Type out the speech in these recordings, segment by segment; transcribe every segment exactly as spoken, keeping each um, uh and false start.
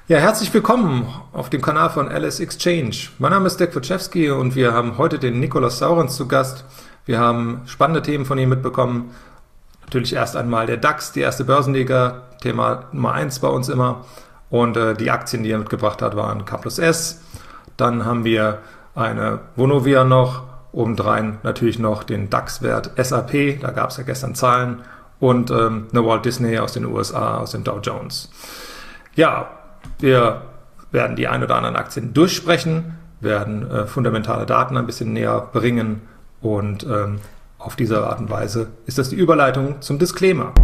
Ja, herzlich willkommen auf dem Kanal von L S Exchange. Mein Name ist Dirk Wojciechowski und wir haben heute den Nikolaus Saurens zu Gast. Wir haben spannende Themen von ihm mitbekommen. Natürlich erst einmal der DAX, die erste Börsenliga, Thema Nummer eins bei uns immer. Und äh, die Aktien, die er mitgebracht hat, waren K plus S. Dann haben wir eine Vonovia noch, obendrein natürlich noch den DAX-Wert S A P, da gab es ja gestern Zahlen, und ähm, eine Walt Disney aus den U S A, aus dem Dow Jones. Ja, wir werden die ein oder anderen Aktien durchsprechen, werden äh, fundamentale Daten ein bisschen näher bringen und ähm, auf diese Art und Weise ist das die Überleitung zum Disclaimer.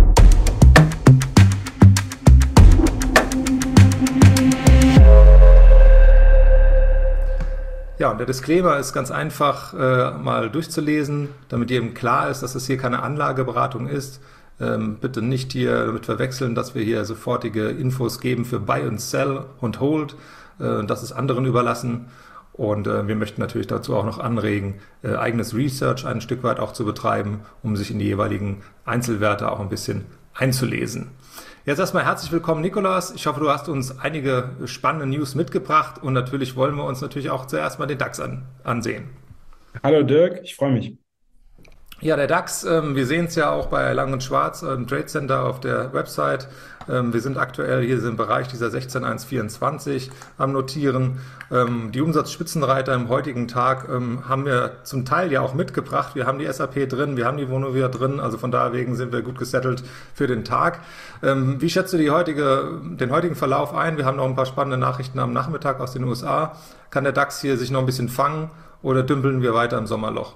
Ja, und der Disclaimer ist ganz einfach äh, mal durchzulesen, damit jedem klar ist, dass es hier keine Anlageberatung ist. Ähm, bitte nicht hier damit verwechseln, dass wir hier sofortige Infos geben für Buy and Sell und Hold. Äh, das ist anderen überlassen. Und äh, wir möchten natürlich dazu auch noch anregen, äh, eigenes Research ein Stück weit auch zu betreiben, um sich in die jeweiligen Einzelwerte auch ein bisschen einzulesen. Jetzt erstmal herzlich willkommen, Nikolaus. Ich hoffe, du hast uns einige spannende News mitgebracht und natürlich wollen wir uns natürlich auch zuerst mal den DAX an, ansehen. Hallo Dirk, ich freue mich. Ja, der DAX, ähm, wir sehen es ja auch bei Lang und Schwarz im Trade Center auf der Website. Ähm, wir sind aktuell hier im Bereich dieser sechzehn Komma eins vierundzwanzig am Notieren. Ähm, die Umsatzspitzenreiter im heutigen Tag ähm, haben wir zum Teil ja auch mitgebracht. Wir haben die S A P drin, wir haben die Vonovia drin, also von daher wegen sind wir gut gesettelt für den Tag. Ähm, wie schätzt du die heutige, den heutigen Verlauf ein? Wir haben noch ein paar spannende Nachrichten am Nachmittag aus den U S A. Kann der DAX hier sich noch ein bisschen fangen oder dümpeln wir weiter im Sommerloch?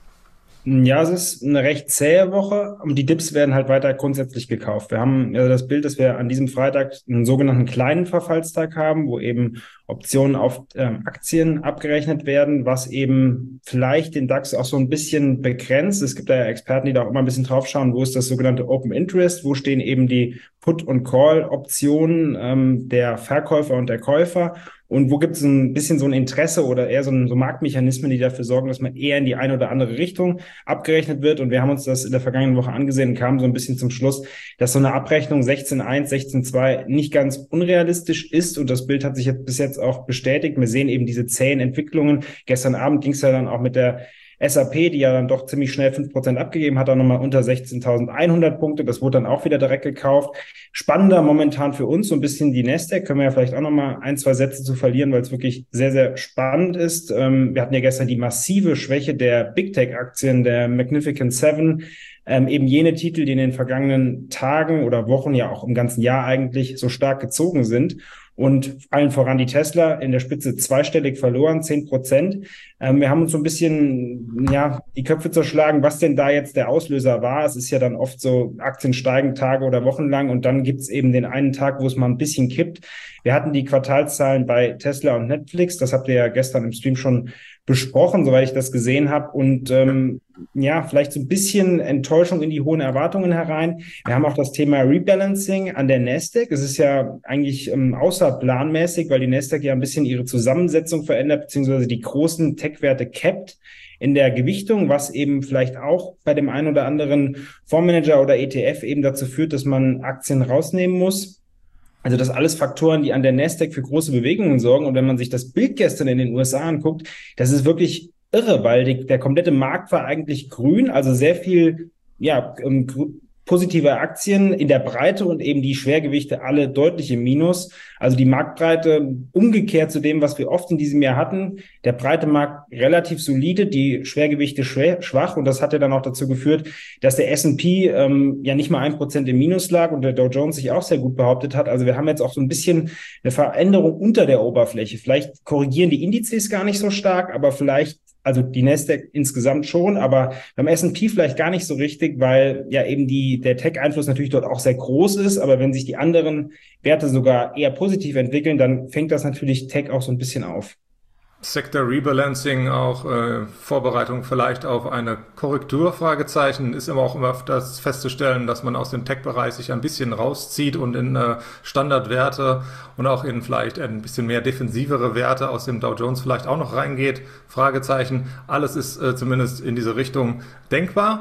Ja, es ist eine recht zähe Woche und die Dips werden halt weiter grundsätzlich gekauft. Wir haben ja das Bild, dass wir an diesem Freitag einen sogenannten kleinen Verfallstag haben, wo eben Optionen auf ähm, Aktien abgerechnet werden, was eben vielleicht den DAX auch so ein bisschen begrenzt. Es gibt da ja Experten, die da auch immer ein bisschen drauf schauen, wo ist das sogenannte Open Interest, wo stehen eben die Put- und Call-Optionen ähm, der Verkäufer und der Käufer. Und wo gibt es ein bisschen so ein Interesse oder eher so, ein, so Marktmechanismen, die dafür sorgen, dass man eher in die eine oder andere Richtung abgerechnet wird. Und wir haben uns das in der vergangenen Woche angesehen und kamen so ein bisschen zum Schluss, dass so eine Abrechnung sechzehn Komma eins, sechzehn Komma zwei nicht ganz unrealistisch ist. Und das Bild hat sich jetzt bis jetzt auch bestätigt. Wir sehen eben diese zähen Entwicklungen. Gestern Abend ging es ja dann auch mit der S A P, die ja dann doch ziemlich schnell fünf Prozent abgegeben hat, dann nochmal unter sechzehntausendeinhundert Punkte. Das wurde dann auch wieder direkt gekauft. Spannender momentan für uns so ein bisschen die Nasdaq. Können wir ja vielleicht auch nochmal ein, zwei Sätze zu verlieren, weil es wirklich sehr, sehr spannend ist. Ähm, wir hatten ja gestern die massive Schwäche der Big Tech-Aktien, der Magnificent Seven. Ähm, eben jene Titel, die in den vergangenen Tagen oder Wochen, ja auch im ganzen Jahr eigentlich so stark gezogen sind. Und allen voran die Tesla in der Spitze zweistellig verloren, zehn Prozent. Ähm, wir haben uns so ein bisschen, ja, die Köpfe zerschlagen, was denn da jetzt der Auslöser war. Es ist ja dann oft so, Aktien steigen Tage oder Wochen lang und dann gibt's eben den einen Tag, wo es mal ein bisschen kippt. Wir hatten die Quartalszahlen bei Tesla und Netflix. Das habt ihr ja gestern im Stream schon besprochen, soweit ich das gesehen habe. Und ähm, ja, vielleicht so ein bisschen Enttäuschung in die hohen Erwartungen herein. Wir haben auch das Thema Rebalancing an der Nasdaq. Es ist ja eigentlich ähm, außerplanmäßig, weil die Nasdaq ja ein bisschen ihre Zusammensetzung verändert, beziehungsweise die großen Tech-Werte capped in der Gewichtung, was eben vielleicht auch bei dem einen oder anderen Fondsmanager oder E T F eben dazu führt, dass man Aktien rausnehmen muss. Also das alles Faktoren, die an der Nasdaq für große Bewegungen sorgen. Und wenn man sich das Bild gestern in den U S A anguckt, das ist wirklich irre, weil die, der komplette Markt war eigentlich grün, also sehr viel ja, ähm, positive Aktien in der Breite und eben die Schwergewichte alle deutlich im Minus. Also die Marktbreite umgekehrt zu dem, was wir oft in diesem Jahr hatten. Der breite Markt relativ solide, die Schwergewichte schwach. Und das hat ja dann auch dazu geführt, dass der S und P ähm, ja nicht mal ein Prozent im Minus lag und der Dow Jones sich auch sehr gut behauptet hat. Also wir haben jetzt auch so ein bisschen eine Veränderung unter der Oberfläche. Vielleicht korrigieren die Indizes gar nicht so stark, aber vielleicht also die Nasdaq insgesamt schon, aber beim S und P vielleicht gar nicht so richtig, weil ja eben die, der Tech-Einfluss natürlich dort auch sehr groß ist. Aber wenn sich die anderen Werte sogar eher positiv entwickeln, dann fängt das natürlich Tech auch so ein bisschen auf. Sector Rebalancing, auch äh, Vorbereitung vielleicht auf eine Korrektur, Fragezeichen, ist immer auch immer das festzustellen, dass man aus dem Tech-Bereich sich ein bisschen rauszieht und in äh, Standardwerte und auch in vielleicht ein bisschen mehr defensivere Werte aus dem Dow Jones vielleicht auch noch reingeht, Fragezeichen. Alles ist äh, zumindest in diese Richtung denkbar.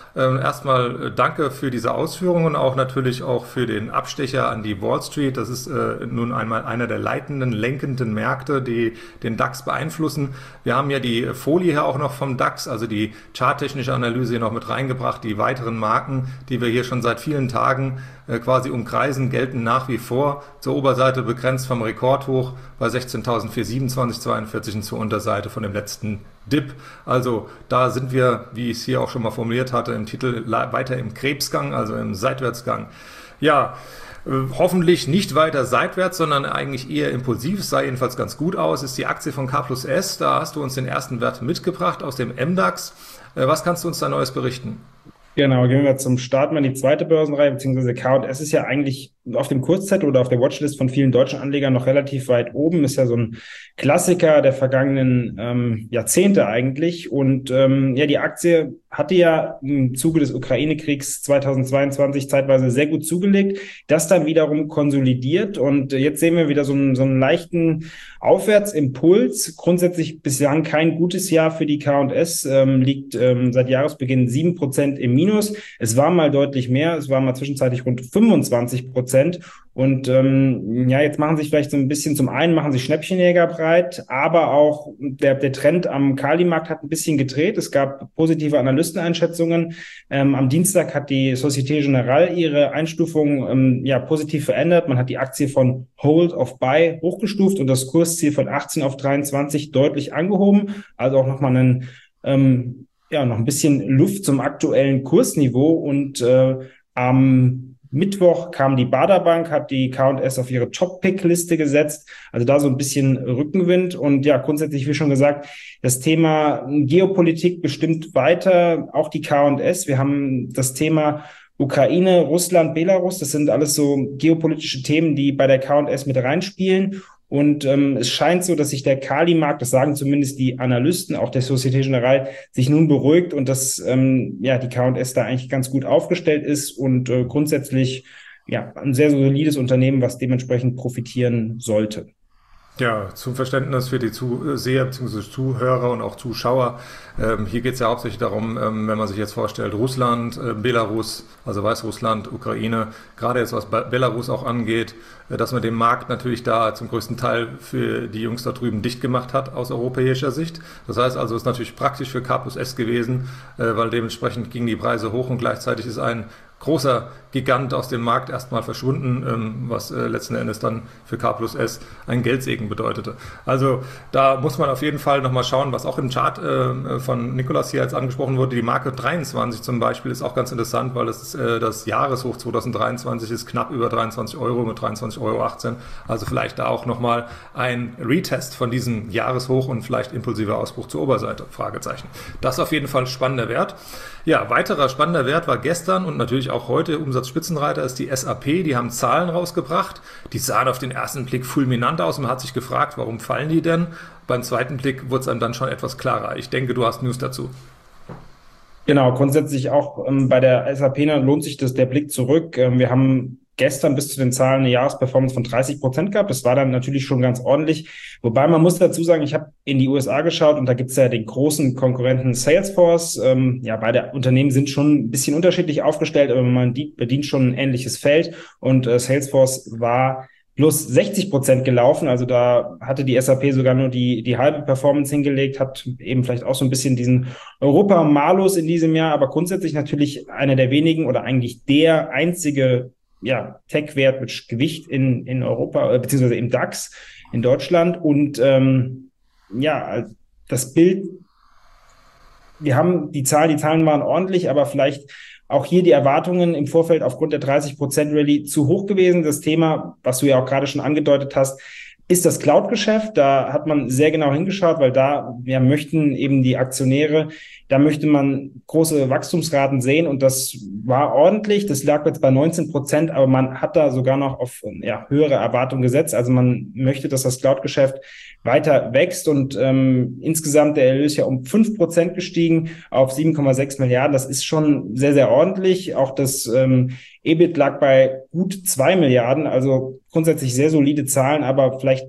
Ähm, erstmal äh, danke für diese Ausführungen, auch natürlich auch für den Abstecher an die Wall Street. Das ist äh, nun einmal einer der leitenden, lenkenden Märkte, die den DAX beeinflussen. Wir haben ja die Folie hier auch noch vom DAX, also die charttechnische Analyse hier noch mit reingebracht. Die weiteren Marken, die wir hier schon seit vielen Tagen äh, quasi umkreisen, gelten nach wie vor. Zur Oberseite begrenzt vom Rekordhoch bei sechzehntausendvierhundertsiebenundzwanzig Komma zweiundvierzig und zur Unterseite von dem letzten Dip. Also da sind wir, wie ich es hier auch schon mal formuliert hatte, im Titel weiter im Krebsgang, also im Seitwärtsgang. Ja, äh, hoffentlich nicht weiter seitwärts, sondern eigentlich eher impulsiv. Es sah jedenfalls ganz gut aus. Ist die Aktie von K plus S. Da hast du uns den ersten Wert mitgebracht aus dem M DAX. Äh, was kannst du uns da Neues berichten? Genau, gehen wir zum Start mal in die zweite Börsenreihe, beziehungsweise K und S ist ja eigentlich auf dem Kurzzettel oder auf der Watchlist von vielen deutschen Anlegern noch relativ weit oben. Ist ja so ein Klassiker der vergangenen ähm, Jahrzehnte eigentlich. Und ähm, ja, die Aktie hatte ja im Zuge des Ukraine-Kriegs zweitausendzweiundzwanzig zeitweise sehr gut zugelegt, das dann wiederum konsolidiert. Und jetzt sehen wir wieder so einen, so einen leichten Aufwärtsimpuls. Grundsätzlich bislang kein gutes Jahr für die K und S, ähm, liegt ähm, seit Jahresbeginn sieben Prozent im Minus. Es war mal deutlich mehr, es war mal zwischenzeitlich rund fünfundzwanzig Prozent. Und ähm, ja, jetzt machen sich vielleicht so ein bisschen, zum einen machen sich Schnäppchenjäger breit, aber auch der, der Trend am Kali-Markt hat ein bisschen gedreht. Es gab positive Analysteneinschätzungen. Ähm, am Dienstag hat die Société Générale ihre Einstufung ähm, ja positiv verändert. Man hat die Aktie von Hold of Buy hochgestuft und das Kursziel von achtzehn auf dreiundzwanzig deutlich angehoben. Also auch nochmal einen ähm, ja, noch ein bisschen Luft zum aktuellen Kursniveau. Und äh, am Mittwoch kam die Baader Bank, hat die K und S auf ihre Top-Pick-Liste gesetzt. Also da so ein bisschen Rückenwind. Und ja, grundsätzlich, wie schon gesagt, das Thema Geopolitik bestimmt weiter, auch die K und S. Wir haben das Thema Ukraine, Russland, Belarus. Das sind alles so geopolitische Themen, die bei der K und S mit reinspielen. Und ähm, es scheint so, dass sich der Kali-Markt, das sagen zumindest die Analysten, auch der Société Générale, sich nun beruhigt und dass ähm, ja die K und S da eigentlich ganz gut aufgestellt ist und äh, grundsätzlich ja ein sehr solides Unternehmen, was dementsprechend profitieren sollte. Ja, zum Verständnis für die Zuseher bzw. Zuhörer und auch Zuschauer. Ähm, hier geht es ja hauptsächlich darum, ähm, wenn man sich jetzt vorstellt, Russland, äh, Belarus, also Weißrussland, Ukraine, gerade jetzt was Belarus auch angeht, äh, dass man den Markt natürlich da zum größten Teil für die Jungs da drüben dicht gemacht hat aus europäischer Sicht. Das heißt also, es ist natürlich praktisch für K plus S gewesen, äh, weil dementsprechend gingen die Preise hoch und gleichzeitig ist ein großer Gigant aus dem Markt erstmal verschwunden, ähm, was äh, letzten Endes dann für K plus S einen Geldsegen bedeutete. Also da muss man auf jeden Fall nochmal schauen, was auch im Chart äh, von Nikolas hier jetzt angesprochen wurde. Die Marke dreiundzwanzig zum Beispiel ist auch ganz interessant, weil das, äh, das Jahreshoch zweitausenddreiundzwanzig ist knapp über dreiundzwanzig Euro mit dreiundzwanzig Euro achtzehn. Also vielleicht da auch nochmal ein Retest von diesem Jahreshoch und vielleicht impulsiver Ausbruch zur Oberseite, Fragezeichen. Das ist auf jeden Fall ein spannender Wert. Ja, weiterer spannender Wert war gestern und natürlich auch heute Umsatzspitzenreiter ist die S A P. Die haben Zahlen rausgebracht. Die sahen auf den ersten Blick fulminant aus. Man hat sich gefragt, warum fallen die denn? Beim zweiten Blick wurde es einem dann schon etwas klarer. Ich denke, du hast News dazu. Genau, grundsätzlich auch ähm, bei der S A P lohnt sich das der Blick zurück. Ähm, wir haben gestern bis zu den Zahlen eine Jahresperformance von dreißig Prozent gehabt. Das war dann natürlich schon ganz ordentlich. Wobei man muss dazu sagen, ich habe in die U S A geschaut und da gibt es ja den großen Konkurrenten Salesforce. Ähm, ja, beide Unternehmen sind schon ein bisschen unterschiedlich aufgestellt, aber man bedient schon ein ähnliches Feld. Und äh, Salesforce war plus sechzig Prozent gelaufen. Also da hatte die S A P sogar nur die, die halbe Performance hingelegt, hat eben vielleicht auch so ein bisschen diesen Europa-Malus in diesem Jahr, aber grundsätzlich natürlich einer der wenigen oder eigentlich der einzige ja, Tech-Wert mit Gewicht in, in Europa, äh, beziehungsweise im DAX in Deutschland. Und ähm, ja, das Bild, wir haben die Zahlen, die Zahlen waren ordentlich, aber vielleicht auch hier die Erwartungen im Vorfeld aufgrund der dreißig Prozent Rallye zu hoch gewesen. Das Thema, was du ja auch gerade schon angedeutet hast, ist das Cloud-Geschäft. Da hat man sehr genau hingeschaut, weil da ja, möchten eben die Aktionäre, da möchte man große Wachstumsraten sehen und das war ordentlich. Das lag jetzt bei neunzehn Prozent, aber man hat da sogar noch auf ja, höhere Erwartungen gesetzt. Also man möchte, dass das Cloud-Geschäft weiter wächst und ähm, insgesamt der Erlös ja um fünf Prozent gestiegen auf sieben Komma sechs Milliarden. Das ist schon sehr, sehr ordentlich. Auch das ähm, E B I T lag bei gut zwei Milliarden, also grundsätzlich sehr solide Zahlen, aber vielleicht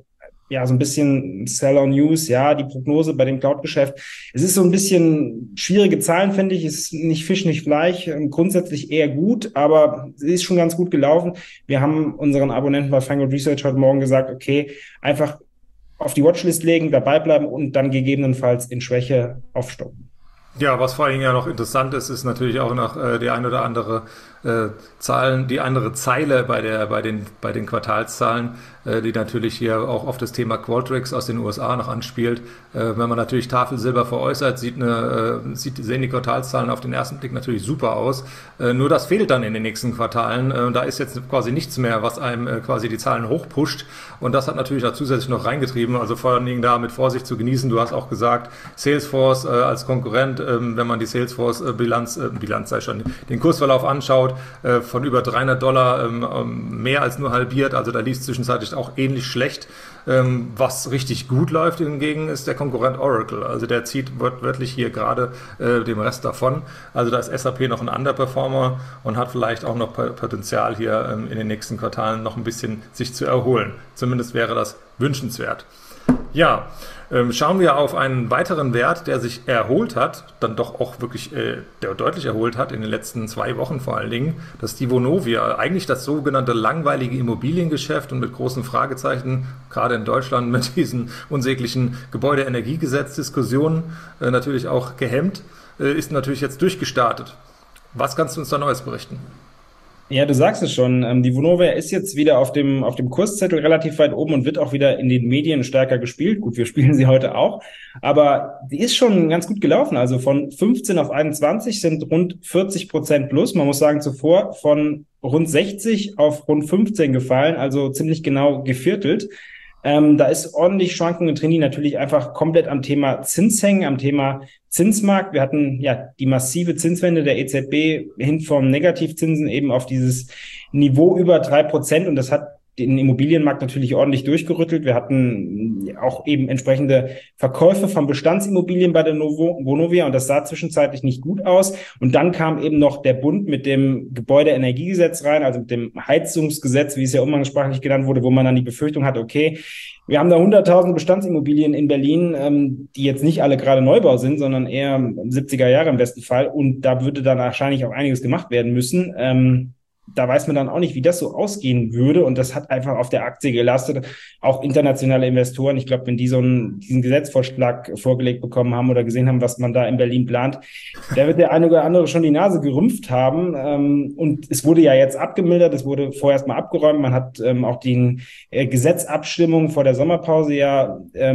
ja, so ein bisschen Sell on News, ja, die Prognose bei dem Cloud-Geschäft. Es ist so ein bisschen schwierige Zahlen, finde ich. Es ist nicht Fisch, nicht Fleisch. Ähm, Grundsätzlich eher gut, aber sie ist schon ganz gut gelaufen. Wir haben unseren Abonnenten bei Feingold Research heute Morgen gesagt, okay, einfach auf die Watchlist legen, dabei bleiben und dann gegebenenfalls in Schwäche aufstocken. Ja, was vor allen Dingen ja noch interessant ist, ist natürlich auch noch äh, die ein oder andere äh, Zahlen, die andere Zeile bei der bei den bei den Quartalszahlen, äh, die natürlich hier auch auf das Thema Qualtrics aus den U S A noch anspielt. Äh, wenn man natürlich Tafelsilber veräußert, sieht eine äh, sieht sehen die Quartalszahlen auf den ersten Blick natürlich super aus. Äh, nur das fehlt dann in den nächsten Quartalen. Äh, da ist jetzt quasi nichts mehr, was einem äh, quasi die Zahlen hochpusht. Und das hat natürlich da zusätzlich noch reingetrieben. Also vor allen Dingen da mit Vorsicht zu genießen. Du hast auch gesagt, Salesforce äh, als Konkurrent, äh, wenn man die Salesforce-Bilanz, äh, Bilanz sei schon, den Kursverlauf anschaut, äh, von über dreihundert Dollar ähm, mehr als nur halbiert. Also da lief es zwischenzeitlich auch ähnlich schlecht. Ähm, was richtig gut läuft hingegen ist der Konkurrent Oracle. Also der zieht wörtlich hier gerade äh, dem Rest davon. Also da ist S A P noch ein Underperformer und hat vielleicht auch noch Potenzial hier ähm, in den nächsten Quartalen noch ein bisschen sich zu erholen. Zumindest wäre das wünschenswert. Ja, ähm, schauen wir auf einen weiteren Wert, der sich erholt hat, dann doch auch wirklich äh, der deutlich erholt hat in den letzten zwei Wochen vor allen Dingen. Das ist die Vonovia, eigentlich das sogenannte langweilige Immobiliengeschäft und mit großen Fragezeichen, gerade in Deutschland mit diesen unsäglichen Gebäudeenergiegesetz-Diskussionen äh, natürlich auch gehemmt, äh, ist natürlich jetzt durchgestartet. Was kannst du uns da Neues berichten? Ja, du sagst es schon. Ähm, die Vonovia ist jetzt wieder auf dem, auf dem Kurszettel relativ weit oben und wird auch wieder in den Medien stärker gespielt. Gut, wir spielen sie heute auch. Aber die ist schon ganz gut gelaufen. Also von fünfzehn auf einundzwanzig sind rund vierzig Prozent plus. Man muss sagen, zuvor von rund sechzig auf rund fünfzehn gefallen. Also ziemlich genau geviertelt. Ähm, da ist ordentlich Schwankungen drin, die natürlich einfach komplett am Thema Zins hängen, am Thema Zinsmarkt. Wir hatten ja die massive Zinswende der E Z B hin vom Negativzinsen eben auf dieses Niveau über drei Prozent und das hat den Immobilienmarkt natürlich ordentlich durchgerüttelt. Wir hatten auch eben entsprechende Verkäufe von Bestandsimmobilien bei der Novo, Vonovia und das sah zwischenzeitlich nicht gut aus. Und dann kam eben noch der Bund mit dem Gebäudeenergiegesetz rein, also mit dem Heizungsgesetz, wie es ja umgangssprachlich genannt wurde, wo man dann die Befürchtung hat, okay, wir haben da hunderttausend Bestandsimmobilien in Berlin, ähm, die jetzt nicht alle gerade Neubau sind, sondern eher siebziger Jahre im besten Fall. Und da würde dann wahrscheinlich auch einiges gemacht werden müssen. Ähm, Da weiß man dann auch nicht, wie das so ausgehen würde. Und das hat einfach auf der Aktie gelastet. Auch internationale Investoren, ich glaube, wenn die so einen, diesen Gesetzvorschlag vorgelegt bekommen haben oder gesehen haben, was man da in Berlin plant, da wird der eine oder andere schon die Nase gerümpft haben. Und es wurde ja jetzt abgemildert, es wurde vorerst mal abgeräumt. Man hat auch die Gesetzabstimmung vor der Sommerpause ja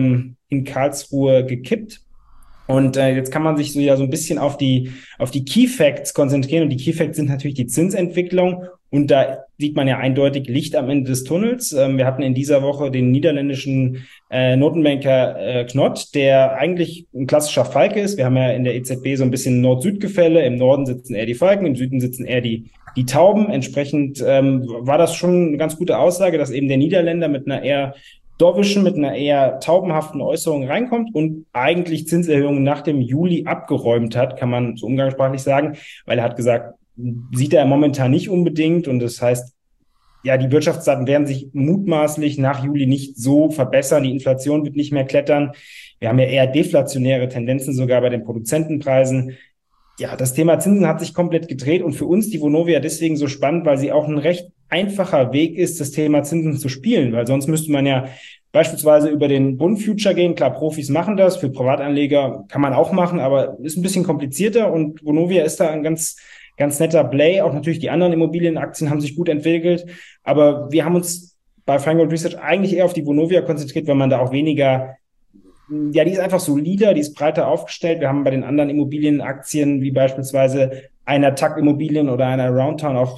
in Karlsruhe gekippt. Und äh, jetzt kann man sich so ja so ein bisschen auf die auf die Key Facts konzentrieren. Und die Key Facts sind natürlich die Zinsentwicklung. Und da sieht man ja eindeutig Licht am Ende des Tunnels. Ähm, wir hatten in dieser Woche den niederländischen äh, Notenbanker äh, Knot, der eigentlich ein klassischer Falke ist. Wir haben ja in der E Z B so ein bisschen Nord-Süd-Gefälle. Im Norden sitzen eher die Falken, im Süden sitzen eher die die Tauben. Entsprechend ähm, war das schon eine ganz gute Aussage, dass eben der Niederländer mit einer eher Dorwischen mit einer eher taubenhaften Äußerung reinkommt und eigentlich Zinserhöhungen nach dem Juli abgeräumt hat, kann man so umgangssprachlich sagen, weil er hat gesagt, sieht er momentan nicht unbedingt und das heißt, ja, die Wirtschaftsdaten werden sich mutmaßlich nach Juli nicht so verbessern, die Inflation wird nicht mehr klettern, wir haben ja eher deflationäre Tendenzen sogar bei den Produzentenpreisen. Ja, das Thema Zinsen hat sich komplett gedreht und für uns die Vonovia deswegen so spannend, weil sie auch ein recht einfacher Weg ist, das Thema Zinsen zu spielen, weil sonst müsste man ja beispielsweise über den Bund Future gehen. Klar, Profis machen das, für Privatanleger kann man auch machen, aber ist ein bisschen komplizierter und Vonovia ist da ein ganz, ganz netter Play. Auch natürlich die anderen Immobilienaktien haben sich gut entwickelt, aber wir haben uns bei Feingold Research eigentlich eher auf die Vonovia konzentriert, weil man da auch weniger ja, die ist einfach solider, die ist breiter aufgestellt. Wir haben bei den anderen Immobilienaktien, wie beispielsweise einer T A C Immobilien oder einer Aroundtown auch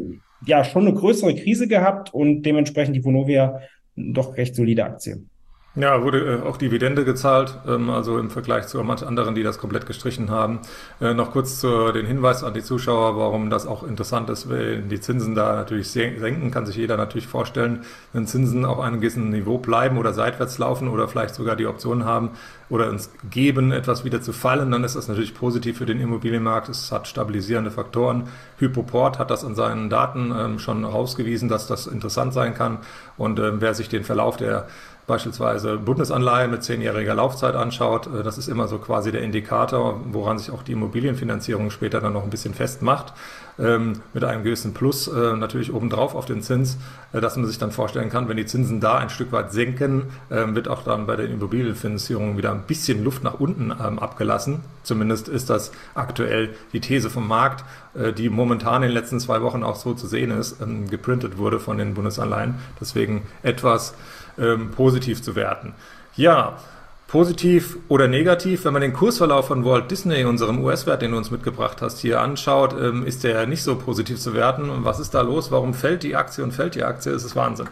ja schon eine größere Krise gehabt und dementsprechend die Vonovia doch recht solide Aktie. Ja, wurde äh, auch Dividende gezahlt, ähm, also im Vergleich zu manchen anderen, die das komplett gestrichen haben. Äh, noch kurz zu den Hinweis an die Zuschauer, warum das auch interessant ist, wenn die Zinsen da natürlich senken, kann sich jeder natürlich vorstellen, wenn Zinsen auf einem gewissen Niveau bleiben oder seitwärts laufen oder vielleicht sogar die Option haben oder uns geben, etwas wieder zu fallen, dann ist das natürlich positiv für den Immobilienmarkt. Es hat stabilisierende Faktoren. Hypoport hat das an seinen Daten ähm, schon herausgewiesen, dass das interessant sein kann und ähm, wer sich den Verlauf der beispielsweise Bundesanleihen mit zehnjähriger Laufzeit anschaut, äh, das ist immer so quasi der Indikator, woran sich auch die Immobilienfinanzierung später dann noch ein bisschen festmacht, ähm, mit einem gewissen Plus äh, natürlich obendrauf auf den Zins, äh, dass man sich dann vorstellen kann, wenn die Zinsen da ein Stück weit senken, äh, wird auch dann bei der Immobilienfinanzierung wieder ein bisschen Luft nach unten ähm, abgelassen. Zumindest ist das aktuell die These vom Markt, äh, die momentan in den letzten zwei Wochen auch so zu sehen ist, ähm, geprintet wurde von den Bundesanleihen. Deswegen etwas ähm, positiv zu werten. Ja, positiv oder negativ, wenn man den Kursverlauf von Walt Disney, unserem U S-Wert, den du uns mitgebracht hast, hier anschaut, ähm, ist der nicht so positiv zu werten. Und was ist da los? Warum fällt die Aktie und fällt die Aktie? Es ist Wahnsinn.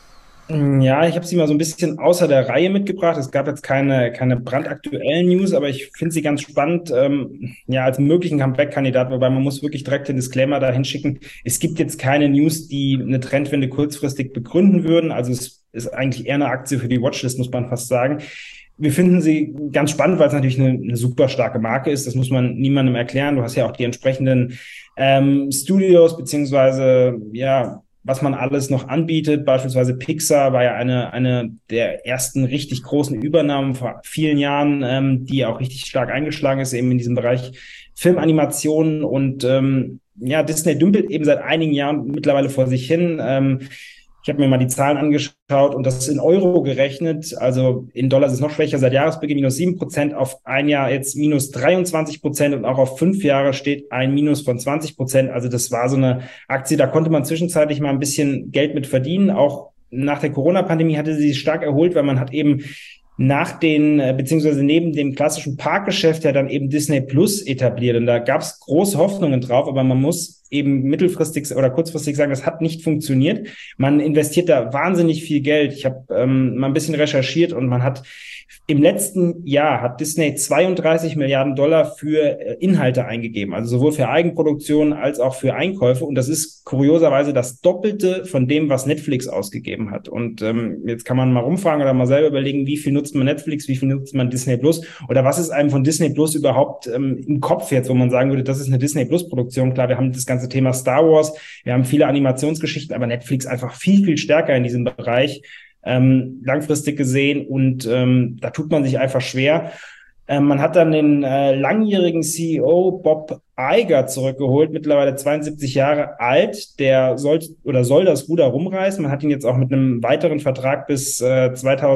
Ja, ich habe sie mal so ein bisschen außer der Reihe mitgebracht. Es gab jetzt keine, keine brandaktuellen News, aber ich finde sie ganz spannend, ähm, ja, als möglichen Comeback-Kandidat, wobei man muss wirklich direkt den Disclaimer dahin schicken. Es gibt jetzt keine News, die eine Trendwende kurzfristig begründen würden. Also es ist eigentlich eher eine Aktie für die Watchlist, muss man fast sagen. Wir finden sie ganz spannend, weil es natürlich eine, eine super starke Marke ist. Das muss man niemandem erklären. Du hast ja auch die entsprechenden ähm, Studios beziehungsweise ja, was man alles noch anbietet. Beispielsweise Pixar war ja eine eine der ersten richtig großen Übernahmen vor vielen Jahren, ähm, die auch richtig stark eingeschlagen ist, eben in diesem Bereich Filmanimationen. Und ähm, ja, Disney dümpelt eben seit einigen Jahren mittlerweile vor sich hin. Ähm, Ich habe mir mal die Zahlen angeschaut und das ist in Euro gerechnet. Also in Dollar ist es noch schwächer. Seit Jahresbeginn minus sieben Prozent, auf ein Jahr jetzt minus dreiundzwanzig Prozent und auch auf fünf Jahre steht ein Minus von zwanzig Prozent. Also das war so eine Aktie, da konnte man zwischenzeitlich mal ein bisschen Geld mit verdienen. Auch nach der Corona-Pandemie hatte sie sich stark erholt, weil man hat eben nach den, beziehungsweise neben dem klassischen Parkgeschäft ja dann eben Disney Plus etabliert. Und da gab es große Hoffnungen drauf, aber man muss eben mittelfristig oder kurzfristig sagen, das hat nicht funktioniert. Man investiert da wahnsinnig viel Geld. Ich habe ähm, mal ein bisschen recherchiert und man hat im letzten Jahr hat Disney zweiunddreißig Milliarden Dollar für Inhalte eingegeben, also sowohl für Eigenproduktion als auch für Einkäufe. Und das ist kurioserweise das Doppelte von dem, was Netflix ausgegeben hat. Und ähm, jetzt kann man mal rumfragen oder mal selber überlegen, wie viel nutzt man Netflix, wie viel nutzt man Disney Plus oder was ist einem von Disney Plus überhaupt ähm, im Kopf jetzt, wo man sagen würde, das ist eine Disney Plus Produktion. Klar, wir haben das ganze Thema Star Wars, wir haben viele Animationsgeschichten, aber Netflix einfach viel, viel stärker in diesem Bereich. Ähm, langfristig gesehen und ähm, da tut man sich einfach schwer. Ähm, man hat dann den äh, langjährigen C E O Bob Iger zurückgeholt, mittlerweile zweiundsiebzig Jahre alt. Der soll oder soll das Ruder rumreißen. Man hat ihn jetzt auch mit einem weiteren Vertrag bis äh,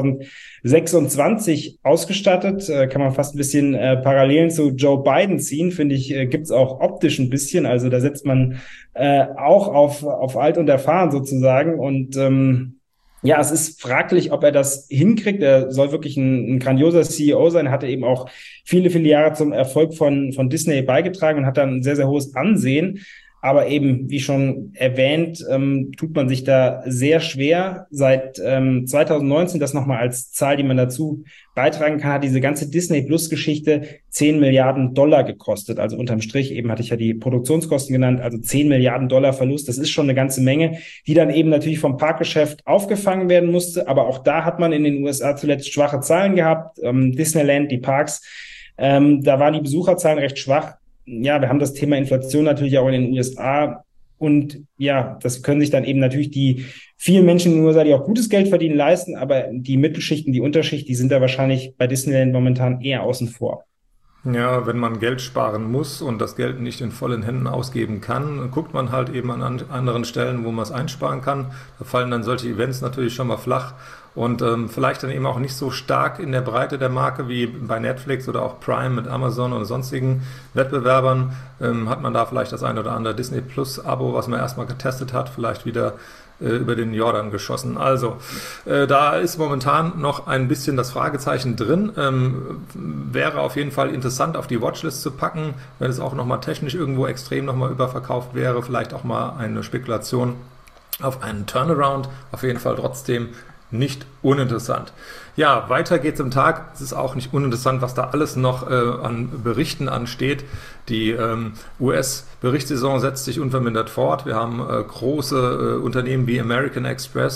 zweitausendsechsundzwanzig ausgestattet. Äh, kann man fast ein bisschen äh, Parallelen zu Joe Biden ziehen, finde ich, äh, gibt's auch optisch ein bisschen. Also da setzt man äh, auch auf, auf alt und erfahren sozusagen und ähm, ja, es ist fraglich, ob er das hinkriegt. Er soll wirklich ein, ein grandioser C E O sein. Er hatte eben auch viele, viele Jahre zum Erfolg von, von Disney beigetragen und hat dann ein sehr, sehr hohes Ansehen. Aber eben, wie schon erwähnt, ähm, tut man sich da sehr schwer. Seit ähm, zweitausendneunzehn, das nochmal als Zahl, die man dazu beitragen kann, hat diese ganze Disney-Plus-Geschichte zehn Milliarden Dollar gekostet. Also unterm Strich, eben hatte ich ja die Produktionskosten genannt, also zehn Milliarden Dollar Verlust. Das ist schon eine ganze Menge, die dann eben natürlich vom Parkgeschäft aufgefangen werden musste. Aber auch da hat man in den U S A zuletzt schwache Zahlen gehabt. Ähm, Disneyland, die Parks, ähm, da waren die Besucherzahlen recht schwach. Ja, wir haben das Thema Inflation natürlich auch in den U S A und ja, das können sich dann eben natürlich die vielen Menschen in den U S A, die auch gutes Geld verdienen, leisten, aber die Mittelschichten, die Unterschicht, die sind da wahrscheinlich bei Disneyland momentan eher außen vor. Ja, wenn man Geld sparen muss und das Geld nicht in vollen Händen ausgeben kann, guckt man halt eben an anderen Stellen, wo man es einsparen kann. Da fallen dann solche Events natürlich schon mal flach und ähm, vielleicht dann eben auch nicht so stark in der Breite der Marke wie bei Netflix oder auch Prime mit Amazon oder sonstigen Wettbewerbern. Ähm, hat man da vielleicht das ein oder andere Disney Plus Abo, was man erstmal getestet hat, vielleicht wieder über den Jordan geschossen. Also, äh, da ist momentan noch ein bisschen das Fragezeichen drin. Ähm, wäre auf jeden Fall interessant, auf die Watchlist zu packen, wenn es auch nochmal technisch irgendwo extrem nochmal überverkauft wäre. Vielleicht auch mal eine Spekulation auf einen Turnaround. Auf jeden Fall trotzdem nicht uninteressant. Ja, weiter geht's im Tag. Es ist auch nicht uninteressant, was da alles noch äh, an Berichten ansteht. Die ähm, U S-Berichtssaison setzt sich unvermindert fort. Wir haben äh, große äh, Unternehmen wie American Express,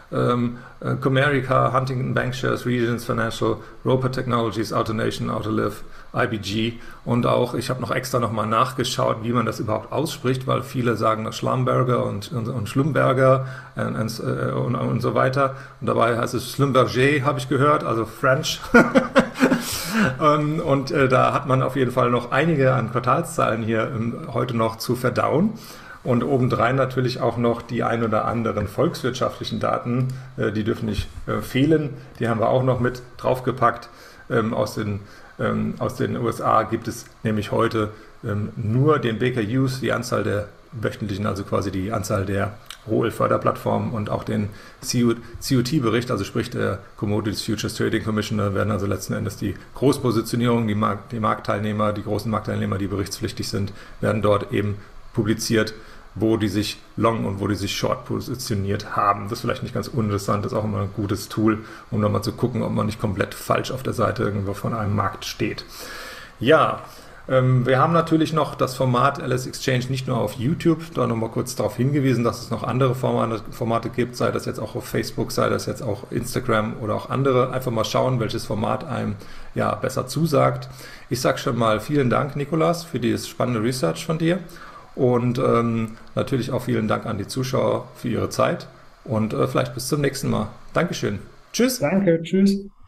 ähm, äh, Comerica, Huntington Bancshares, Regions Financial, Roper Technologies, AutoNation, Autoliv, I B G und auch, ich habe noch extra nochmal nachgeschaut, wie man das überhaupt ausspricht, weil viele sagen Schlumberger und, und, und Schlumberger und, und, und, und so weiter. Und dabei heißt es Schlumberger, habe ich gehört, also French. und und äh, da hat man auf jeden Fall noch einige an Quartalszahlen hier ähm, heute noch zu verdauen. Und obendrein natürlich auch noch die ein oder anderen volkswirtschaftlichen Daten, äh, die dürfen nicht äh, fehlen. Die haben wir auch noch mit draufgepackt. Ähm, aus, den, ähm, aus den U S A gibt es nämlich heute ähm, nur den Baker Hughes, die Anzahl der wöchentlichen, also quasi die Anzahl der Rohölförderplattformen und auch den C O T-Bericht, also sprich der Commodities Futures Trading Commission. Da werden also letzten Endes die Großpositionierungen, die, Markt, die Marktteilnehmer, die großen Marktteilnehmer, die berichtspflichtig sind, werden dort eben publiziert, wo die sich long und wo die sich short positioniert haben. Das ist vielleicht nicht ganz uninteressant, das ist auch immer ein gutes Tool, um nochmal zu gucken, ob man nicht komplett falsch auf der Seite irgendwo von einem Markt steht. Ja, ähm, wir haben natürlich noch das Format L S Exchange nicht nur auf YouTube, da nochmal kurz darauf hingewiesen, dass es noch andere Formate, Formate gibt, sei das jetzt auch auf Facebook, sei das jetzt auch Instagram oder auch andere. Einfach mal schauen, welches Format einem ja besser zusagt. Ich sage schon mal vielen Dank, Nikolas, für dieses spannende Research von dir. Und ähm, natürlich auch vielen Dank an die Zuschauer für ihre Zeit und äh, vielleicht bis zum nächsten Mal. Dankeschön. Tschüss. Danke, tschüss.